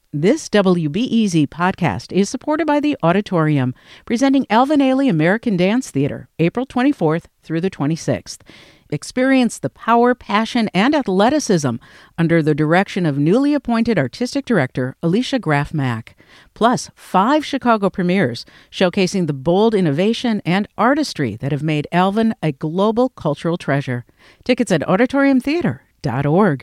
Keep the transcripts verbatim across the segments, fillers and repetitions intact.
This W B E Z podcast is supported by the Auditorium, presenting Alvin Ailey American Dance Theater, April twenty-fourth through the twenty-sixth. Experience the power, passion, and athleticism under the direction of newly appointed artistic director Alicia Graf Mack. Plus, five Chicago premieres showcasing the bold innovation and artistry that have made Alvin a global cultural treasure. Tickets at auditorium theater dot org.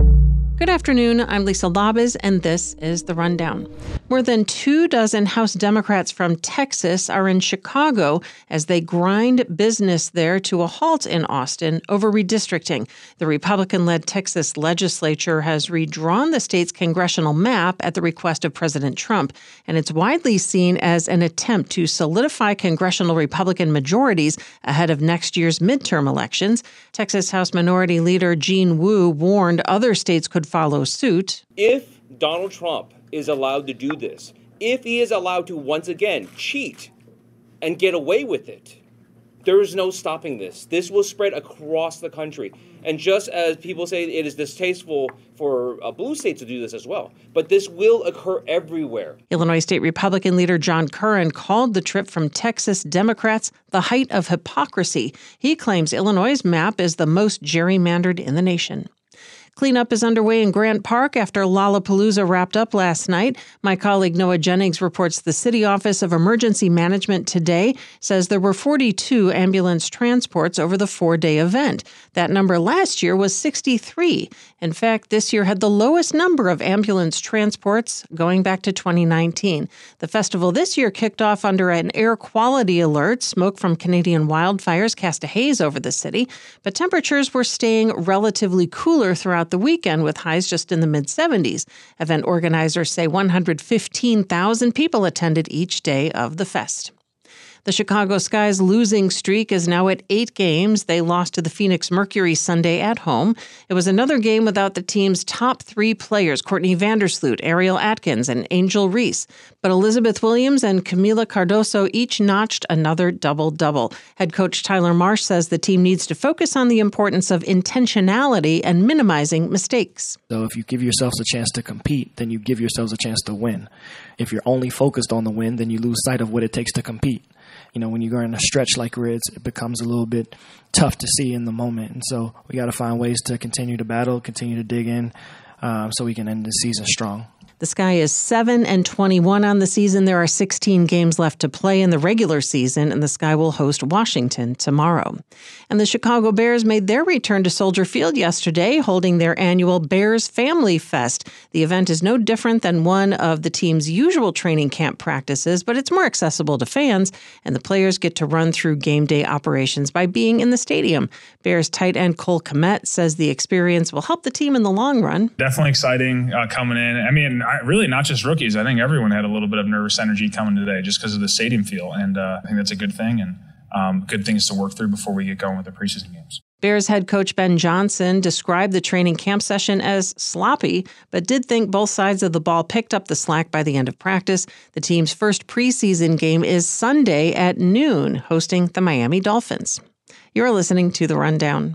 Good afternoon. I'm Lisa Labez, and this is The Rundown. More than two dozen House Democrats from Texas are in Chicago as they grind business there to a halt in Austin over redistricting. The Republican-led Texas legislature has redrawn the state's congressional map at the request of President Trump, and it's widely seen as an attempt to solidify congressional Republican majorities ahead of next year's midterm elections. Texas House Minority Leader Gene Wu warned other states could follow suit. If Donald Trump is allowed to do this, if he is allowed to once again cheat and get away with it, there is no stopping this. This will spread across the country. And just as people say it is distasteful for a blue state to do this as well, but this will occur everywhere. Illinois State Republican leader John Curran called the trip from Texas Democrats the height of hypocrisy. He claims Illinois' map is the most gerrymandered in the nation. Cleanup is underway in Grant Park after Lollapalooza wrapped up last night. My colleague Noah Jennings reports the City Office of Emergency Management today says there were forty-two ambulance transports over the four-day event. That number last year was sixty-three. In fact, this year had the lowest number of ambulance transports going back to twenty nineteen. The festival this year kicked off under an air quality alert. Smoke from Canadian wildfires cast a haze over the city, but temperatures were staying relatively cooler throughout the weekend with highs just in the mid-seventies. Event organizers say one hundred fifteen thousand people attended each day of the fest. The Chicago Sky's losing streak is now at eight games. They lost to the Phoenix Mercury Sunday at home. It was another game without the team's top three players, Courtney Vandersloot, Ariel Atkins, and Angel Reese. But Elizabeth Williams and Camila Cardoso each notched another double-double. Head coach Tyler Marsh says the team needs to focus on the importance of intentionality and minimizing mistakes. So if you give yourselves a chance to compete, then you give yourselves a chance to win. If you're only focused on the win, then you lose sight of what it takes to compete. You know, when you're in a stretch like Reds, it becomes a little bit tough to see in the moment. And so we got to find ways to continue to battle, continue to dig in um, so we can end the season strong. The Sky is seven and twenty-one on the season. There are sixteen games left to play in the regular season, and the Sky will host Washington tomorrow. And the Chicago Bears made their return to Soldier Field yesterday, holding their annual Bears Family Fest. The event is no different than one of the team's usual training camp practices, but it's more accessible to fans, and the players get to run through game day operations by being in the stadium. Bears tight end Cole Kmet says the experience will help the team in the long run. Definitely exciting uh, coming in. I mean, I, really not just rookies. I think everyone had a little bit of nervous energy coming today just because of the stadium feel. And uh, I think that's a good thing and um, good things to work through before we get going with the preseason games. Bears head coach Ben Johnson described the training camp session as sloppy, but did think both sides of the ball picked up the slack by the end of practice. The team's first preseason game is Sunday at noon, hosting the Miami Dolphins. You're listening to The Rundown.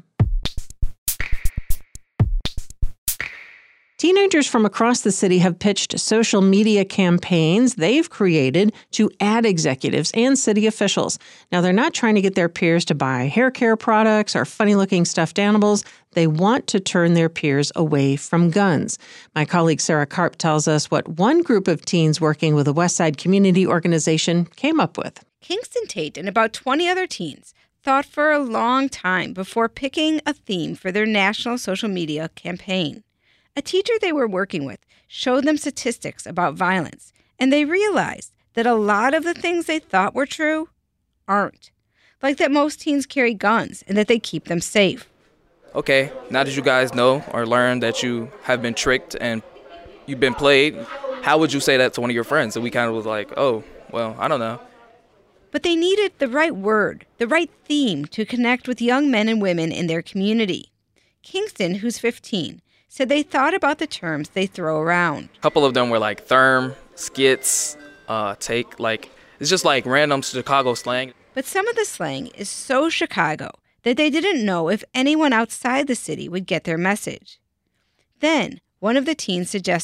Teenagers from across the city have pitched social media campaigns they've created to ad executives and city officials. Now, they're not trying to get their peers to buy hair care products or funny-looking stuffed animals. They want to turn their peers away from guns. My colleague Sarah Karp tells us what one group of teens working with a Westside Community Organization came up with. Kingston Tate and about twenty other teens thought for a long time before picking a theme for their national social media campaign. A teacher they were working with showed them statistics about violence, and they realized that a lot of the things they thought were true aren't. Like that most teens carry guns and that they keep them safe. Okay, now that you guys know or learn that you have been tricked and you've been played, how would you say that to one of your friends? And we kind of was like, oh, well, I don't know. But they needed the right word, the right theme to connect with young men and women in their community. Kingston, who's fifteen, said they thought about the terms they throw around. A couple of them were like therm, skits, uh, take, like, it's just like random Chicago slang. But some of the slang is so Chicago that they didn't know if anyone outside the city would get their message. Then, one of the teens suggested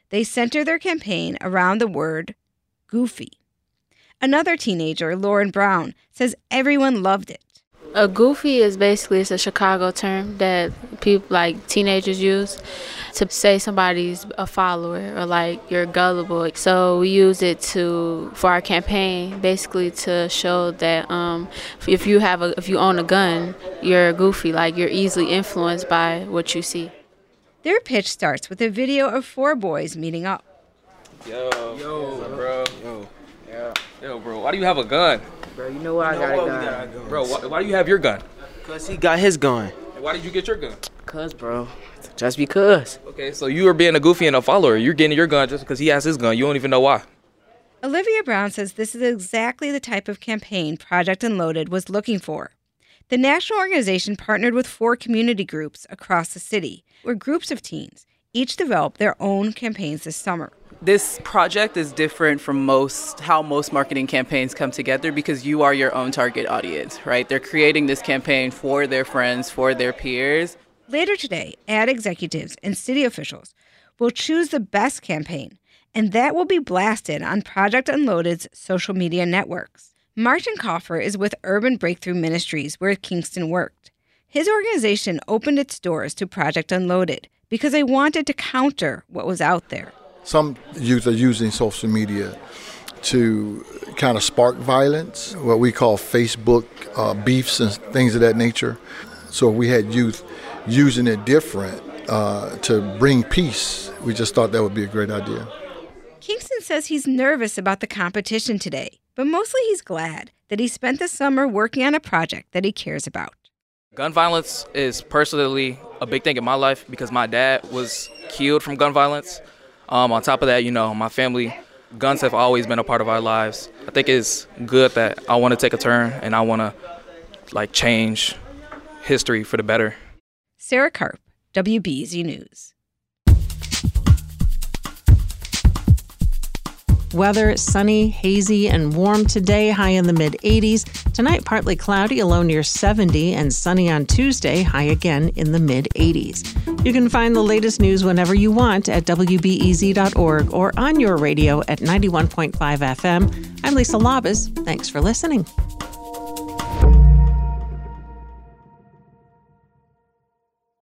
They center their campaign around the word goofy. Another teenager, Lauren Brown, says everyone loved it. A goofy is basically it's a Chicago term that people like teenagers use to say somebody's a follower or like you're gullible. So we use it to for our campaign, basically to show that um, if you have a if you own a gun, you're goofy, like you're easily influenced by what you see. Their pitch starts with a video of four boys meeting up. Yo, yo, bro, yo, yeah, yo, bro. Why do you have a gun? Bro, you know what? I got a gun. Bro, why, why do you have your gun? Because he got his gun. And why did you get your gun? Because, bro. Just because. Okay, so you are being a goofy and a follower. You're getting your gun just because he has his gun. You don't even know why. Olivia Brown says this is exactly the type of campaign Project Unloaded was looking for. The national organization partnered with four community groups across the city, where groups of teens each developed their own campaigns this summer. This project is different from most how most marketing campaigns come together because you are your own target audience, right? They're creating this campaign for their friends, for their peers. Later today, ad executives and city officials will choose the best campaign, and that will be blasted on Project Unloaded's social media networks. Martin Coffer is with Urban Breakthrough Ministries, where Kingston worked. His organization opened its doors to Project Unloaded because they wanted to counter what was out there. Some youth are using social media to kind of spark violence, what we call Facebook uh, beefs and things of that nature. So we had youth using it different uh, to bring peace. We just thought that would be a great idea. Kingston says he's nervous about the competition today, but mostly he's glad that he spent the summer working on a project that he cares about. Gun violence is personally a big thing in my life because my dad was killed from gun violence. Um, on top of that, you know, my family, guns have always been a part of our lives. I think it's good that I want to take a turn and I want to, like, change history for the better. Sarah Karp, W B E Z News. Weather, sunny, hazy, and warm today, high in the mid eighties. Tonight, partly cloudy, a low near seventy, and sunny on Tuesday, high again in the mid eighties. You can find the latest news whenever you want at W B E Z dot org or on your radio at ninety-one point five F M. I'm Lisa Labas. Thanks for listening.